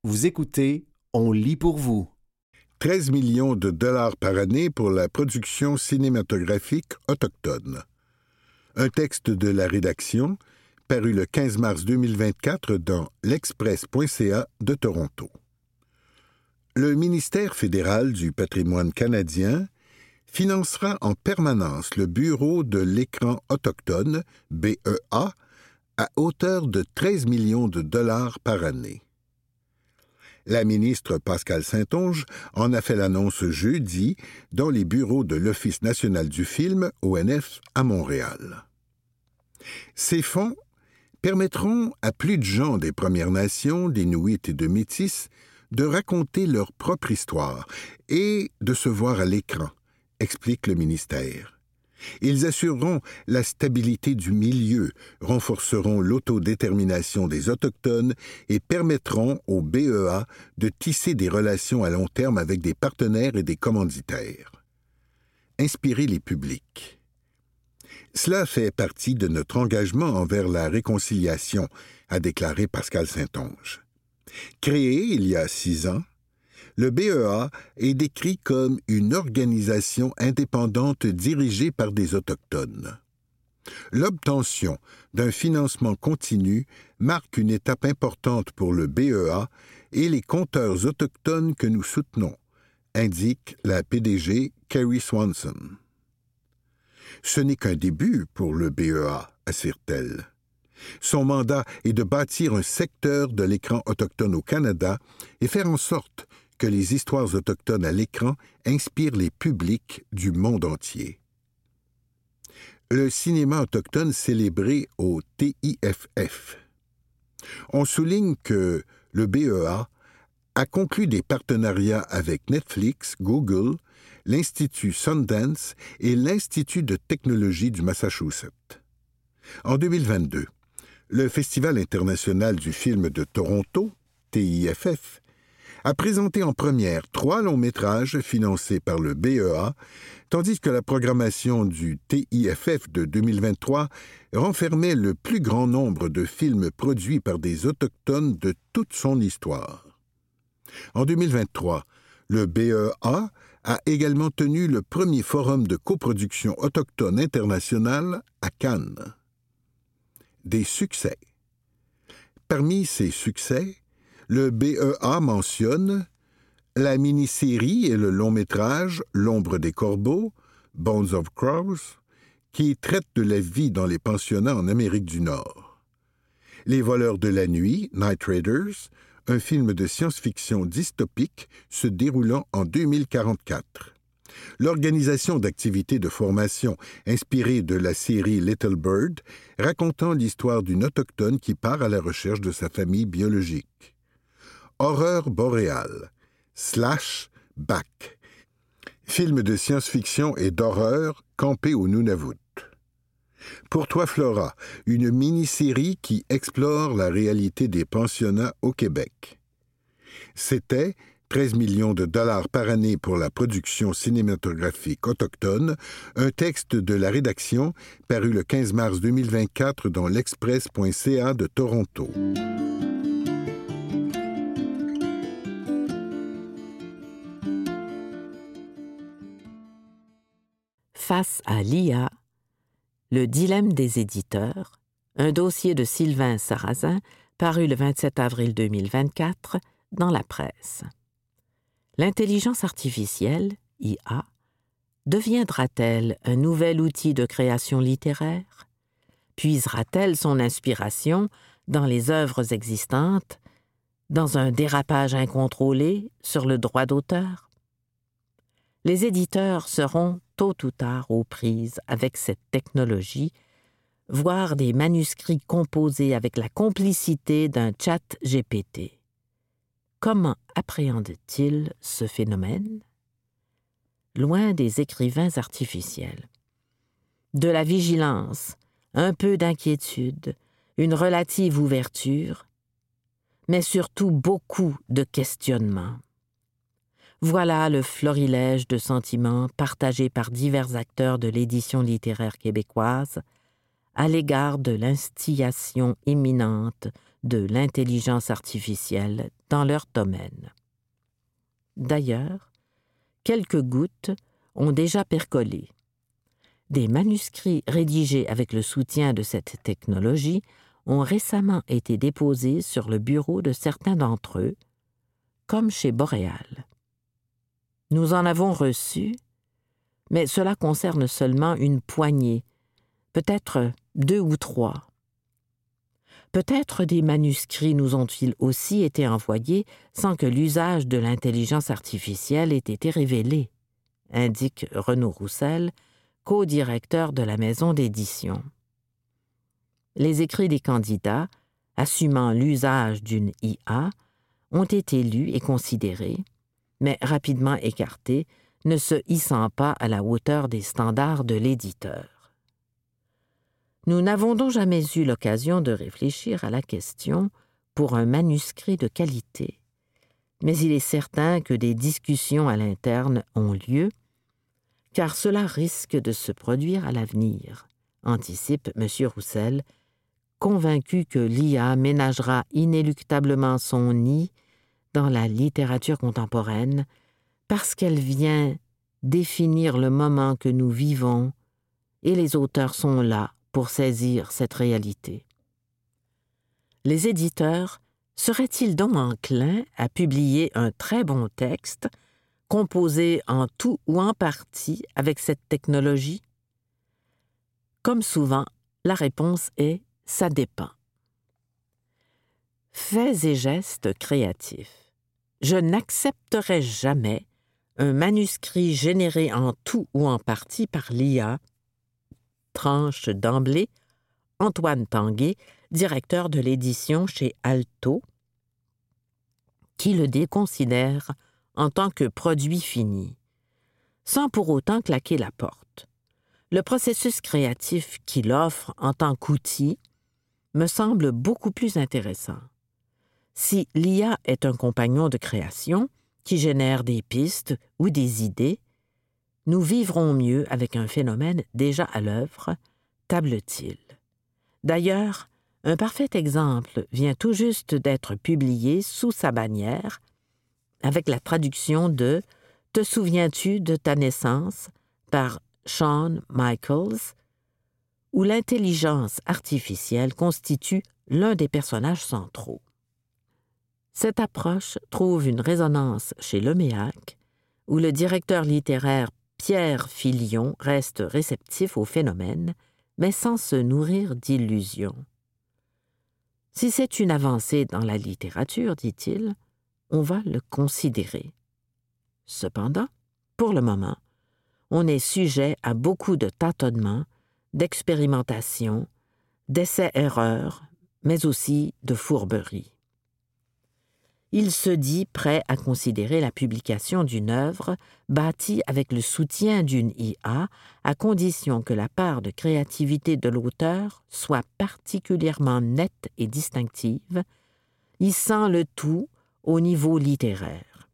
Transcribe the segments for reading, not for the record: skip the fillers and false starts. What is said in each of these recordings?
Vous écoutez On lit pour vous. 13 millions de dollars par année pour la production cinématographique autochtone. Un texte de la rédaction, paru le 15 mars 2024 dans l'Express.ca de Toronto. Le ministère fédéral du patrimoine canadien financera en permanence le Bureau de l'écran autochtone, BEA, à hauteur de 13 millions de dollars par année. La ministre Pascale Saint-Onge en a fait l'annonce jeudi dans les bureaux de l'Office national du film, ONF, à Montréal. Ces fonds permettront à plus de gens des Premières Nations, d'Inuits et de Métis de raconter leur propre histoire et de se voir à l'écran, explique le ministère. Ils assureront la stabilité du milieu, renforceront l'autodétermination des Autochtones et permettront au BEA de tisser des relations à long terme avec des partenaires et des commanditaires. Inspirer les publics. Cela fait partie de notre engagement envers la réconciliation, a déclaré Pascale Saint-Onge. Créé il y a 6 ans, le BEA est décrit comme une organisation indépendante dirigée par des Autochtones. L'obtention d'un financement continu marque une étape importante pour le BEA et les conteurs autochtones que nous soutenons, indique la PDG Kerry Swanson. Ce n'est qu'un début pour le BEA, assure-t-elle. Son mandat est de bâtir un secteur de l'écran autochtone au Canada et faire en sorte que les histoires autochtones à l'écran inspirent les publics du monde entier. Le cinéma autochtone célébré au TIFF. On souligne que le BEA a conclu des partenariats avec Netflix, Google, l'Institut Sundance et l'Institut de technologie du Massachusetts. En 2022, le Festival international du film de Toronto, TIFF, a présenté en première 3 longs-métrages financés par le BEA, tandis que la programmation du TIFF de 2023 renfermait le plus grand nombre de films produits par des Autochtones de toute son histoire. En 2023, le BEA a également tenu le premier forum de coproduction autochtone international à Cannes. Des succès. Parmi ces succès, le BEA mentionne la mini-série et le long-métrage L'ombre des corbeaux, Bones of Crows, qui traite de la vie dans les pensionnats en Amérique du Nord. Les voleurs de la nuit, Night Raiders, un film de science-fiction dystopique se déroulant en 2044. L'organisation d'activités de formation inspirée de la série Little Bird, racontant l'histoire d'une autochtone qui part à la recherche de sa famille biologique. Horreur boréale, Back, film de science-fiction et d'horreur campé au Nunavut. Pour toi, Flora, une mini-série qui explore la réalité des pensionnats au Québec. C'était 13 millions de dollars par année pour la production cinématographique autochtone, un texte de la rédaction paru le 15 mars 2024 dans l'Express.ca de Toronto. Face à l'IA, le dilemme des éditeurs, un dossier de Sylvain Sarrazin paru le 27 avril 2024 dans la presse. L'intelligence artificielle, IA, deviendra-t-elle un nouvel outil de création littéraire? Puisera-t-elle son inspiration dans les œuvres existantes, dans un dérapage incontrôlé sur le droit d'auteur? Les éditeurs seront tôt ou tard aux prises avec cette technologie, voire des manuscrits composés avec la complicité d'un chat GPT. Comment appréhendent-ils ce phénomène? Loin des écrivains artificiels. De la vigilance, un peu d'inquiétude, une relative ouverture, mais surtout beaucoup de questionnements. Voilà le florilège de sentiments partagés par divers acteurs de l'édition littéraire québécoise à l'égard de l'instillation imminente de l'intelligence artificielle dans leur domaine. D'ailleurs, quelques gouttes ont déjà percolé. Des manuscrits rédigés avec le soutien de cette technologie ont récemment été déposés sur le bureau de certains d'entre eux, comme chez Boréal. Nous en avons reçu, mais cela concerne seulement une poignée, peut-être 2 ou 3. Peut-être des manuscrits nous ont-ils aussi été envoyés sans que l'usage de l'intelligence artificielle ait été révélé, indique Renaud Roussel, co-directeur de la maison d'édition. Les écrits des candidats, assumant l'usage d'une IA, ont été lus et considérés, mais rapidement écartés, ne se hissant pas à la hauteur des standards de l'éditeur. Nous n'avons donc jamais eu l'occasion de réfléchir à la question pour un manuscrit de qualité, mais il est certain que des discussions à l'interne ont lieu, car cela risque de se produire à l'avenir, anticipe M. Roussel, convaincu que l'IA ménagera inéluctablement son nid dans la littérature contemporaine parce qu'elle vient définir le moment que nous vivons et les auteurs sont là pour saisir cette réalité. Les éditeurs seraient-ils donc enclins à publier un très bon texte composé en tout ou en partie avec cette technologie? Comme souvent, la réponse est « ça dépend ». Faits et gestes créatifs. Je n'accepterai jamais un manuscrit généré en tout ou en partie par l'IA, tranche d'emblée Antoine Tanguay, directeur de l'édition chez Alto, qui le déconsidère en tant que produit fini, sans pour autant claquer la porte. Le processus créatif qu'il offre en tant qu'outil me semble beaucoup plus intéressant. Si l'IA est un compagnon de création qui génère des pistes ou des idées, nous vivrons mieux avec un phénomène déjà à l'œuvre, table-t-il. D'ailleurs, un parfait exemple vient tout juste d'être publié sous sa bannière avec la traduction de « Te souviens-tu de ta naissance » par Shawn Michaels, où l'intelligence artificielle constitue l'un des personnages centraux. Cette approche trouve une résonance chez Leméac, où le directeur littéraire Pierre Filion reste réceptif au phénomène, mais sans se nourrir d'illusions. Si c'est une avancée dans la littérature, dit-il, on va le considérer. Cependant, pour le moment, on est sujet à beaucoup de tâtonnements, d'expérimentations, d'essais-erreurs, mais aussi de fourberies. Il se dit prêt à considérer la publication d'une œuvre bâtie avec le soutien d'une IA, à condition que la part de créativité de l'auteur soit particulièrement nette et distinctive, hissant le tout au niveau littéraire.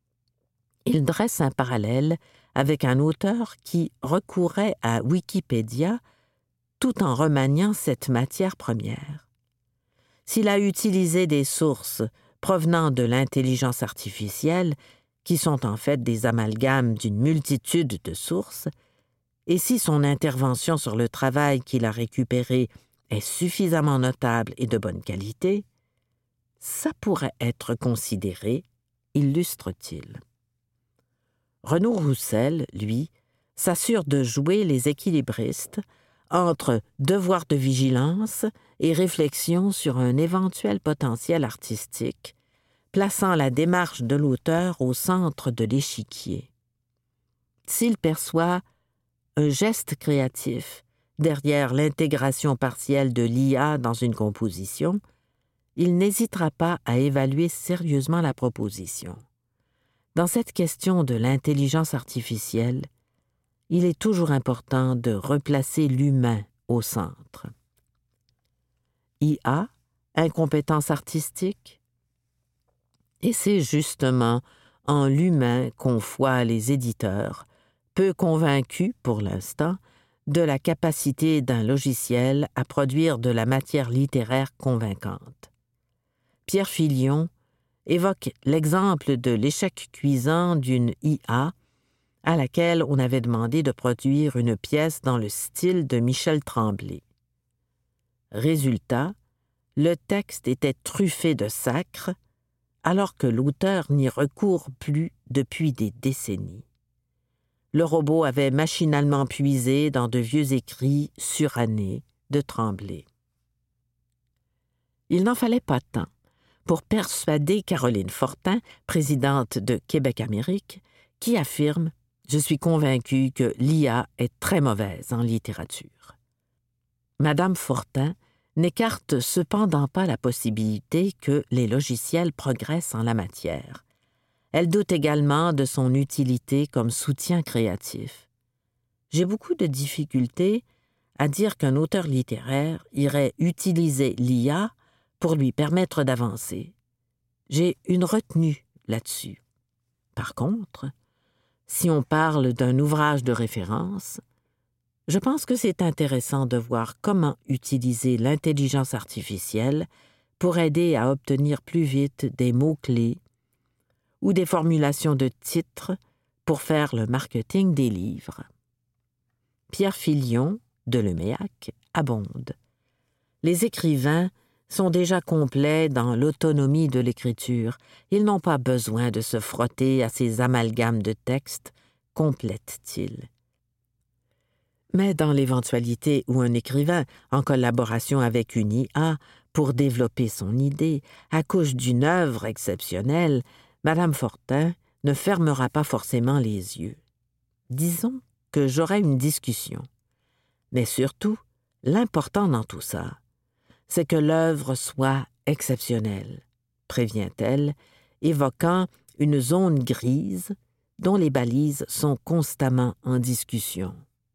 Il dresse un parallèle avec un auteur qui recourait à Wikipédia tout en remaniant cette matière première. S'il a utilisé des sources provenant de l'intelligence artificielle, qui sont en fait des amalgames d'une multitude de sources, et si son intervention sur le travail qu'il a récupéré est suffisamment notable et de bonne qualité, ça pourrait être considéré, illustre-t-il. Renaud Roussel, lui, s'assure de jouer les équilibristes entre devoir de vigilance et réflexion sur un éventuel potentiel artistique, plaçant la démarche de l'auteur au centre de l'échiquier. S'il perçoit un geste créatif derrière l'intégration partielle de l'IA dans une composition, il n'hésitera pas à évaluer sérieusement la proposition. Dans cette question de l'intelligence artificielle, il est toujours important de replacer l'humain au centre. IA, incompétence artistique? Et c'est justement en l'humain qu'ont foi les éditeurs, peu convaincus pour l'instant de la capacité d'un logiciel à produire de la matière littéraire convaincante. Pierre Filion évoque l'exemple de l'échec cuisant d'une IA à laquelle on avait demandé de produire une pièce dans le style de Michel Tremblay. Résultat, le texte était truffé de sacres, alors que l'auteur n'y recourt plus depuis des décennies. Le robot avait machinalement puisé dans de vieux écrits surannés de Tremblay. Il n'en fallait pas tant pour persuader Caroline Fortin, présidente de Québec-Amérique, qui affirme « Je suis convaincue que l'IA est très mauvaise en littérature ». Madame Fortin n'écarte cependant pas la possibilité que les logiciels progressent en la matière. Elle doute également de son utilité comme soutien créatif. J'ai beaucoup de difficultés à dire qu'un auteur littéraire irait utiliser l'IA pour lui permettre d'avancer. J'ai une retenue là-dessus. Par contre, si on parle d'un ouvrage de référence, je pense que c'est intéressant de voir comment utiliser l'intelligence artificielle pour aider à obtenir plus vite des mots-clés ou des formulations de titres pour faire le marketing des livres. Pierre Filion, de Leméac, abonde. Les écrivains sont déjà complets dans l'autonomie de l'écriture. Ils n'ont pas besoin de se frotter à ces amalgames de textes, complète-t-il. Mais dans l'éventualité où un écrivain, en collaboration avec une IA, pour développer son idée, accouche d'une œuvre exceptionnelle, Madame Fortin ne fermera pas forcément les yeux. Disons que j'aurai une discussion. Mais surtout, l'important dans tout ça, c'est que l'œuvre soit exceptionnelle, prévient-elle, évoquant une zone grise dont les balises sont constamment en discussion.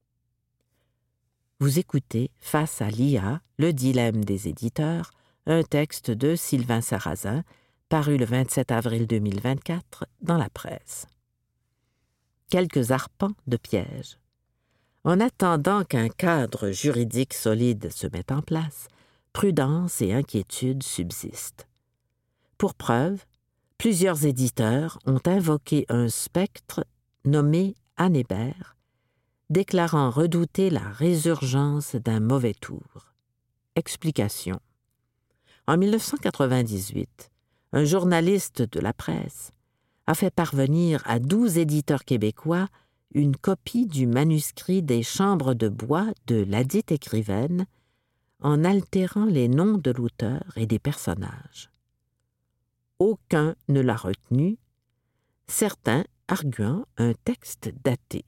Vous écoutez Face à l'IA, le dilemme des éditeurs, un texte de Sylvain Sarrazin, paru le 27 avril 2024 dans la presse. Quelques arpents de piège. En attendant qu'un cadre juridique solide se mette en place, prudence et inquiétude subsistent. Pour preuve, plusieurs éditeurs ont invoqué un spectre nommé Anne Hébert, déclarant redouter la résurgence d'un mauvais tour. Explication. En 1998, un journaliste de la presse a fait parvenir à 12 éditeurs québécois une copie du manuscrit des Chambres de bois de ladite écrivaine en altérant les noms de l'auteur et des personnages. Aucun ne l'a retenu, certains arguant un texte daté.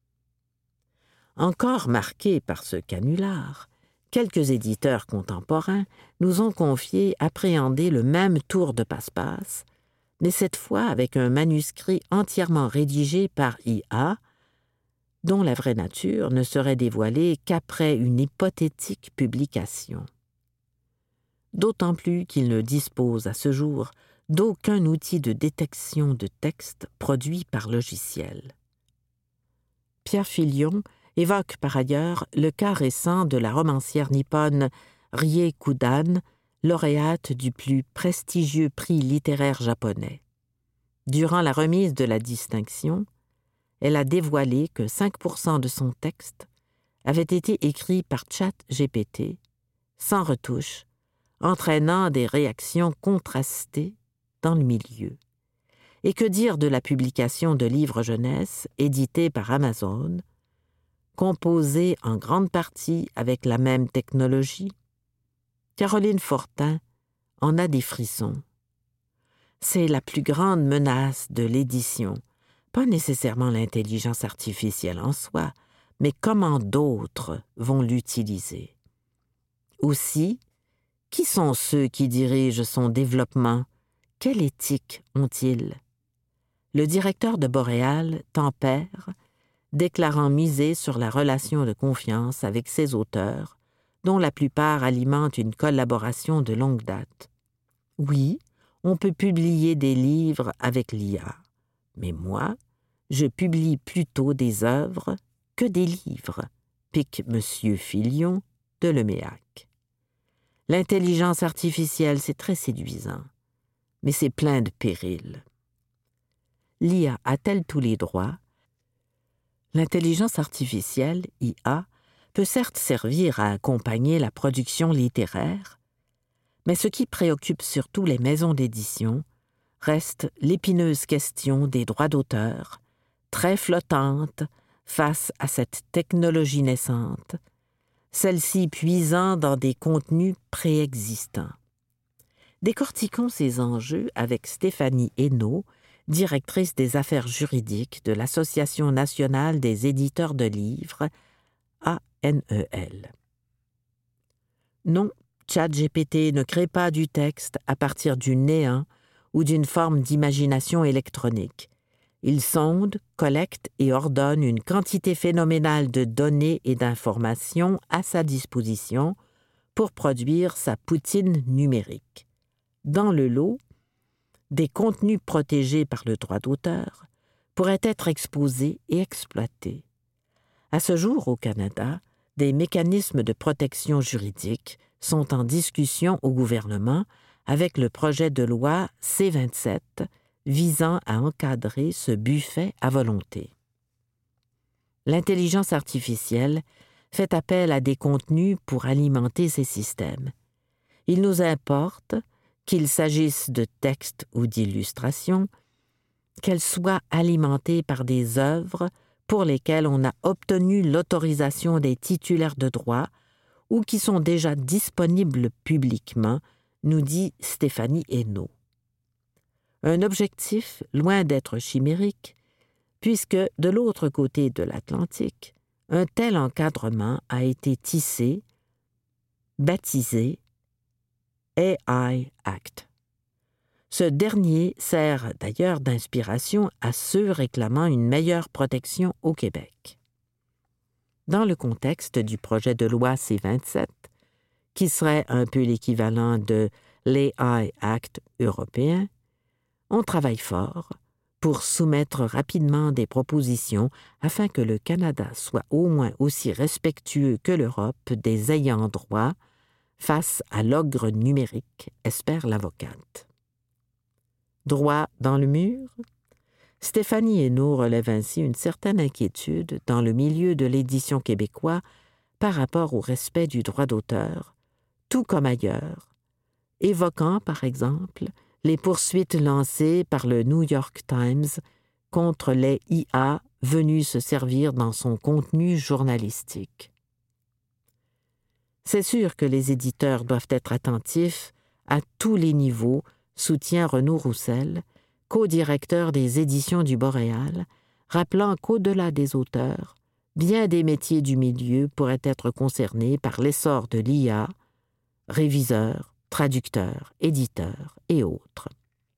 Encore marqués par ce canular, quelques éditeurs contemporains nous ont confié appréhender le même tour de passe-passe, mais cette fois avec un manuscrit entièrement rédigé par IA, dont la vraie nature ne serait dévoilée qu'après une hypothétique publication. D'autant plus qu'il ne dispose à ce jour d'aucun outil de détection de texte produit par logiciel. Pierre Filion évoque par ailleurs le cas récent de la romancière nippone Rie Kudan, lauréate du plus prestigieux prix littéraire japonais. Durant la remise de la distinction, elle a dévoilé que 5% de son texte avait été écrit par ChatGPT, sans retouche, entraînant des réactions contrastées dans le milieu. Et que dire de la publication de livres jeunesse édités par Amazon, composés en grande partie avec la même technologie? Caroline Fortin en a des frissons. C'est la plus grande menace de l'édition, pas nécessairement l'intelligence artificielle en soi, mais comment d'autres vont l'utiliser. Aussi, qui sont ceux qui dirigent son développement? Quelle éthique ont-ils? Le directeur de Boréal, Tempère, déclarant miser sur la relation de confiance avec ses auteurs, dont la plupart alimentent une collaboration de longue date. Oui, on peut publier des livres avec l'IA, mais moi, je publie plutôt des œuvres que des livres, pique M. Filion de Leméac. L'intelligence artificielle, c'est très séduisant, mais c'est plein de périls. L'IA a-t-elle tous les droits? L'intelligence artificielle, IA, peut certes servir à accompagner la production littéraire, mais ce qui préoccupe surtout les maisons d'édition reste l'épineuse question des droits d'auteur, très flottante face à cette technologie naissante, celle-ci puisant dans des contenus préexistants. Décortiquons ces enjeux avec Stéphanie Hainaut, directrice des affaires juridiques de l'Association nationale des éditeurs de livres, ANEL. Non, ChatGPT ne crée pas du texte à partir du néant ou d'une forme d'imagination électronique. Il sonde, collecte et ordonne une quantité phénoménale de données et d'informations à sa disposition pour produire sa poutine numérique. Dans le lot, des contenus protégés par le droit d'auteur pourraient être exposés et exploités. À ce jour, au Canada, des mécanismes de protection juridique sont en discussion au gouvernement avec le projet de loi C-27 visant à encadrer ce buffet à volonté. L'intelligence artificielle fait appel à des contenus pour alimenter ces systèmes. Il nous importe, qu'il s'agisse de textes ou d'illustrations, qu'elles soient alimentées par des œuvres pour lesquelles on a obtenu l'autorisation des titulaires de droit ou qui sont déjà disponibles publiquement, nous dit Stéphanie Hainaut. Un objectif loin d'être chimérique, puisque de l'autre côté de l'Atlantique, un tel encadrement a été tissé, baptisé AI Act. Ce dernier sert d'ailleurs d'inspiration à ceux réclamant une meilleure protection au Québec. Dans le contexte du projet de loi C-27, qui serait un peu l'équivalent de l'AI Act européen, on travaille fort pour soumettre rapidement des propositions afin que le Canada soit au moins aussi respectueux que l'Europe des ayants droit face à l'ogre numérique, espère l'avocate. Droit dans le mur? Stéphanie Hainaut relève ainsi une certaine inquiétude dans le milieu de l'édition québécois par rapport au respect du droit d'auteur, tout comme ailleurs, évoquant, par exemple, les poursuites lancées par le New York Times contre les IA venus se servir dans son contenu journalistique. C'est sûr que les éditeurs doivent être attentifs à tous les niveaux, soutient Renaud Roussel, co-directeur des éditions du Boréal, rappelant qu'au-delà des auteurs, bien des métiers du milieu pourraient être concernés par l'essor de l'IA, réviseurs, traducteurs, éditeurs et autres.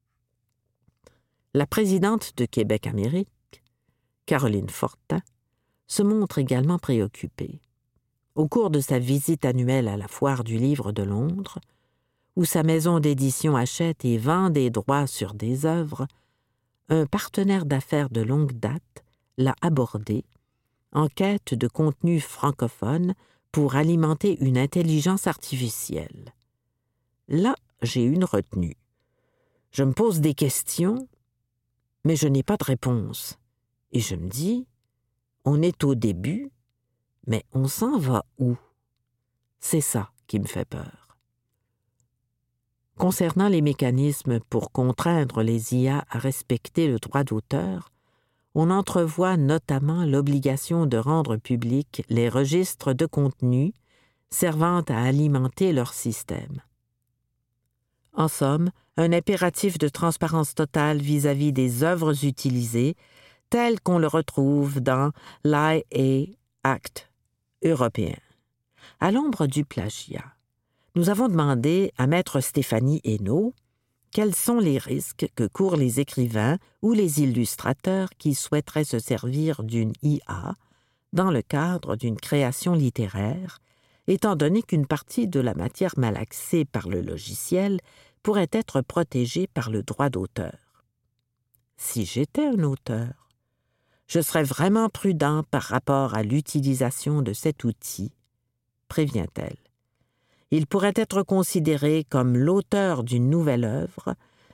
La présidente de Québec Amérique, Caroline Fortin, se montre également préoccupée. Au cours de sa visite annuelle à la Foire du Livre de Londres, où sa maison d'édition achète et vend des droits sur des œuvres, un partenaire d'affaires de longue date l'a abordé en quête de contenu francophone pour alimenter une intelligence artificielle. Là, j'ai une retenue. Je me pose des questions, mais je n'ai pas de réponse. Et je me dis, on est au début, mais on s'en va où? C'est ça qui me fait peur. Concernant les mécanismes pour contraindre les IA à respecter le droit d'auteur, on entrevoit notamment l'obligation de rendre publics les registres de contenu servant à alimenter leur système. En somme, un impératif de transparence totale vis-à-vis des œuvres utilisées, tel qu'on le retrouve dans l'AI Act européen. À l'ombre du plagiat, nous avons demandé à maître Stéphanie Hainaut quels sont les risques que courent les écrivains ou les illustrateurs qui souhaiteraient se servir d'une IA dans le cadre d'une création littéraire, étant donné qu'une partie de la matière malaxée par le logiciel pourrait être protégée par le droit d'auteur. Si j'étais un auteur, je serais vraiment prudent par rapport à l'utilisation de cet outil, prévient-elle. Il pourrait être considéré comme l'auteur d'une nouvelle œuvre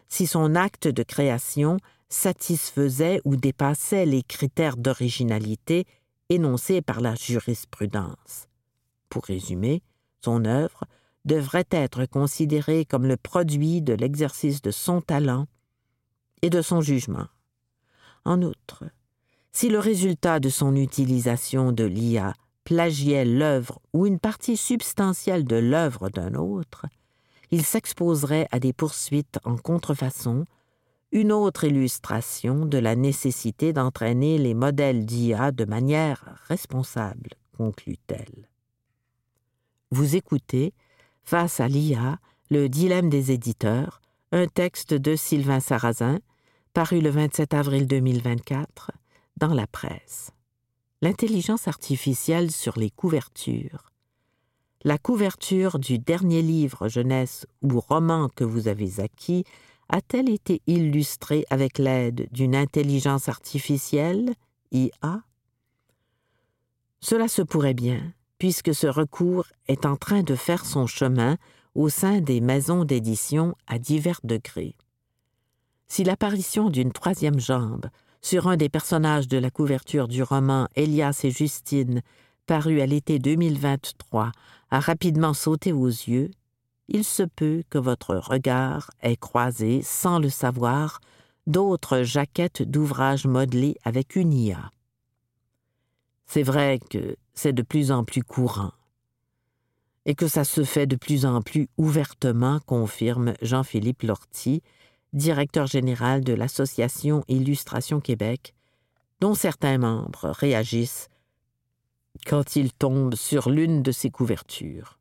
si son acte de création satisfaisait ou dépassait les critères d'originalité énoncés par la jurisprudence. Pour résumer, son œuvre devrait être considérée comme le produit de l'exercice de son talent et de son jugement. En outre, si le résultat de son utilisation de l'IA plagiait l'œuvre ou une partie substantielle de l'œuvre d'un autre, il s'exposerait à des poursuites en contrefaçon, une autre illustration de la nécessité d'entraîner les modèles d'IA de manière responsable, conclut-elle. Vous écoutez, Face à l'IA, le dilemme des éditeurs, un texte de Sylvain Sarrazin, paru le 27 avril 2024, dans la presse. L'intelligence artificielle sur les couvertures. La couverture du dernier livre jeunesse ou roman que vous avez acquis a-t-elle été illustrée avec l'aide d'une intelligence artificielle, IA? Cela se pourrait bien, puisque ce recours est en train de faire son chemin au sein des maisons d'édition à divers degrés. Si l'apparition d'une troisième jambe sur un des personnages de la couverture du roman Elias et Justine, paru à l'été 2023, a rapidement sauté aux yeux, il se peut que votre regard ait croisé, sans le savoir, d'autres jaquettes d'ouvrages modelés avec une IA. C'est vrai que c'est de plus en plus courant et que ça se fait de plus en plus ouvertement, confirme Jean-Philippe Lortie, directeur général de l'Association Illustration Québec, dont certains membres réagissent quand ils tombent sur l'une de ces couvertures.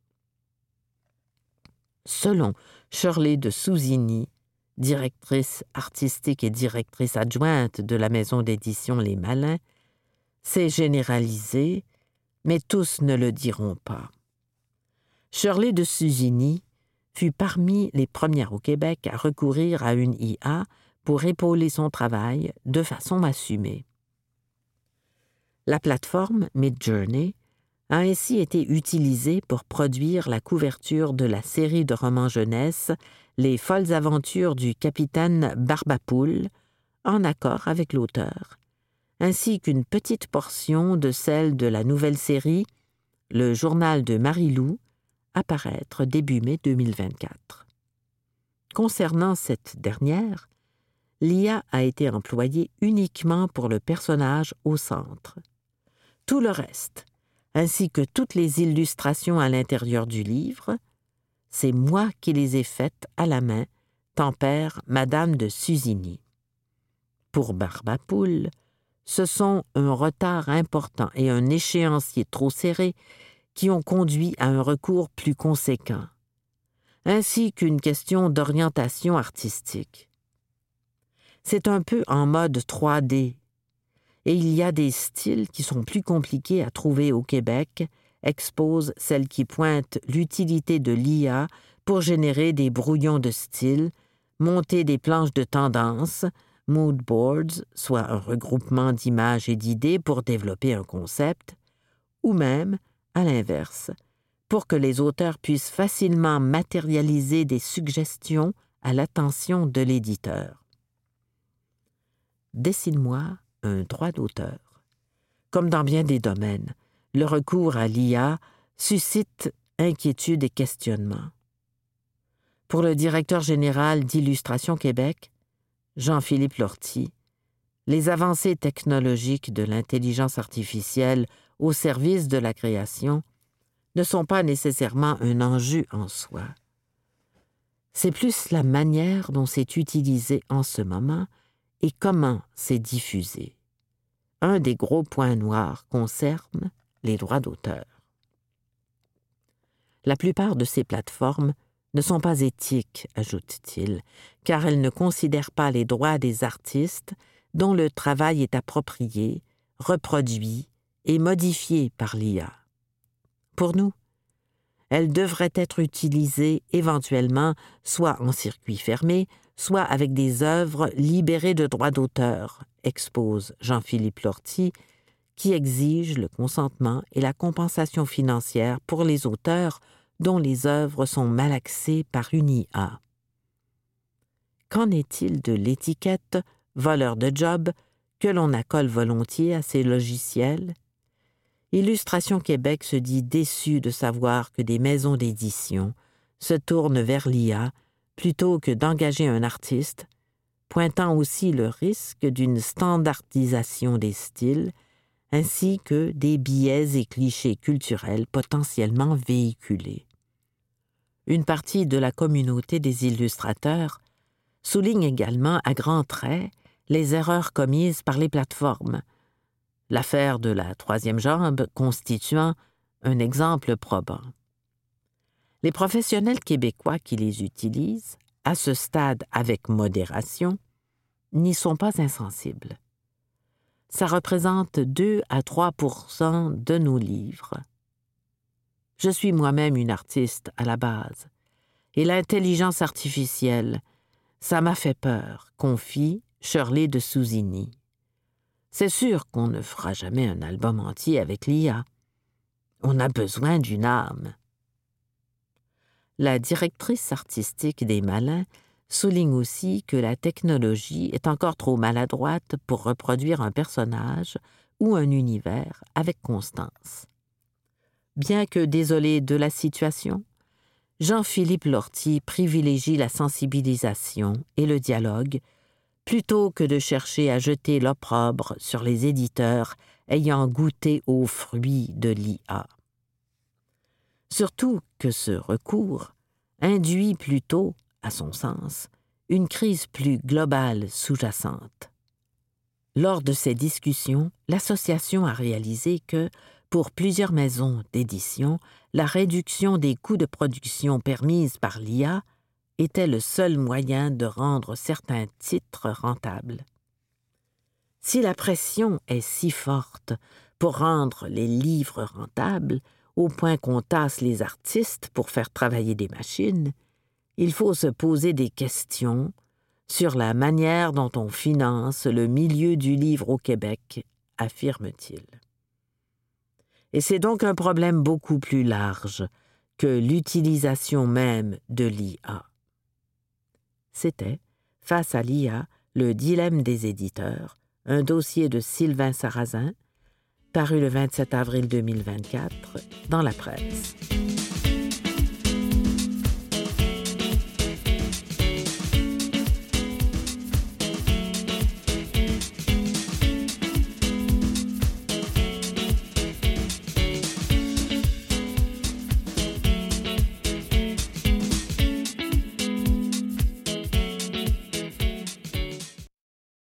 Selon Shirley de Souzigny, directrice artistique et directrice adjointe de la maison d'édition Les Malins, c'est généralisé, mais tous ne le diront pas. Shirley de Souzigny fut parmi les premières au Québec à recourir à une IA pour épauler son travail de façon assumée. La plateforme Midjourney a ainsi été utilisée pour produire la couverture de la série de romans jeunesse Les folles aventures du capitaine Barbapoule, en accord avec l'auteur, ainsi qu'une petite portion de celle de la nouvelle série Le journal de Marie-Lou, à paraître début mai 2024. Concernant cette dernière, l'IA a été employée uniquement pour le personnage au centre. Tout le reste, ainsi que toutes les illustrations à l'intérieur du livre, c'est moi qui les ai faites à la main, tempère Madame de Souzigny. Pour Barbapoule, ce sont un retard important et un échéancier trop serré qui ont conduit à un recours plus conséquent, ainsi qu'une question d'orientation artistique. C'est un peu en mode 3D, et il y a des styles qui sont plus compliqués à trouver au Québec, expose celle qui pointe l'utilité de l'IA pour générer des brouillons de styles, monter des planches de tendance, mood boards, soit un regroupement d'images et d'idées pour développer un concept, ou même, à l'inverse, pour que les auteurs puissent facilement matérialiser des suggestions à l'attention de l'éditeur. Dessine-moi un droit d'auteur. Comme dans bien des domaines, le recours à l'IA suscite inquiétude et questionnement. Pour le directeur général d'Illustration Québec, Jean-Philippe Lortie, les avancées technologiques de l'intelligence artificielle au service de la création ne sont pas nécessairement un enjeu en soi. C'est plus la manière dont c'est utilisé en ce moment et comment c'est diffusé. Un des gros points noirs concerne les droits d'auteur. La plupart de ces plateformes ne sont pas éthiques, ajoute-t-il, car elles ne considèrent pas les droits des artistes dont le travail est approprié, reproduit et modifié par l'IA. Pour nous, elles devraient être utilisées éventuellement soit en circuit fermé, soit avec des œuvres libérées de droits d'auteur, expose Jean-Philippe Lortie, qui exige le consentement et la compensation financière pour les auteurs dont les œuvres sont malaxées par une IA. qu'en est-il de l'étiquette « voleur de job » que l'on accole volontiers à ces logiciels? Illustration Québec se dit déçu de savoir que des maisons d'édition se tournent vers l'IA plutôt que d'engager un artiste, pointant aussi le risque d'une standardisation des styles ainsi que des biais et clichés culturels potentiellement véhiculés. Une partie de la communauté des illustrateurs souligne également à grands traits les erreurs commises par les plateformes, l'affaire de la troisième jambe constituant un exemple probant. Les professionnels québécois qui les utilisent, à ce stade avec modération, n'y sont pas insensibles. Ça représente 2 à 3% de nos livres. Je suis moi-même une artiste à la base, et l'intelligence artificielle, ça m'a fait peur, confie Shirley de Souzini. C'est sûr qu'on ne fera jamais un album entier avec l'IA. On a besoin d'une âme. La directrice artistique des Malins souligne aussi que la technologie est encore trop maladroite pour reproduire un personnage ou un univers avec constance. Bien que désolé de la situation, Jean-Philippe Lortie privilégie la sensibilisation et le dialogue plutôt que de chercher à jeter l'opprobre sur les éditeurs ayant goûté aux fruits de l'IA. Surtout que ce recours induit plutôt, à son sens, une crise plus globale sous-jacente. Lors de ces discussions, l'association a réalisé que, pour plusieurs maisons d'édition, la réduction des coûts de production permise par l'IA était le seul moyen de rendre certains titres rentables. Si la pression est si forte pour rendre les livres rentables, au point qu'on tasse les artistes pour faire travailler des machines, il faut se poser des questions sur la manière dont on finance le milieu du livre au Québec, affirme-t-il. Et c'est donc un problème beaucoup plus large que l'utilisation même de l'IA. C'était, face à l'IA, le dilemme des éditeurs, un dossier de Sylvain Sarrazin, paru le 27 avril 2024 dans la presse.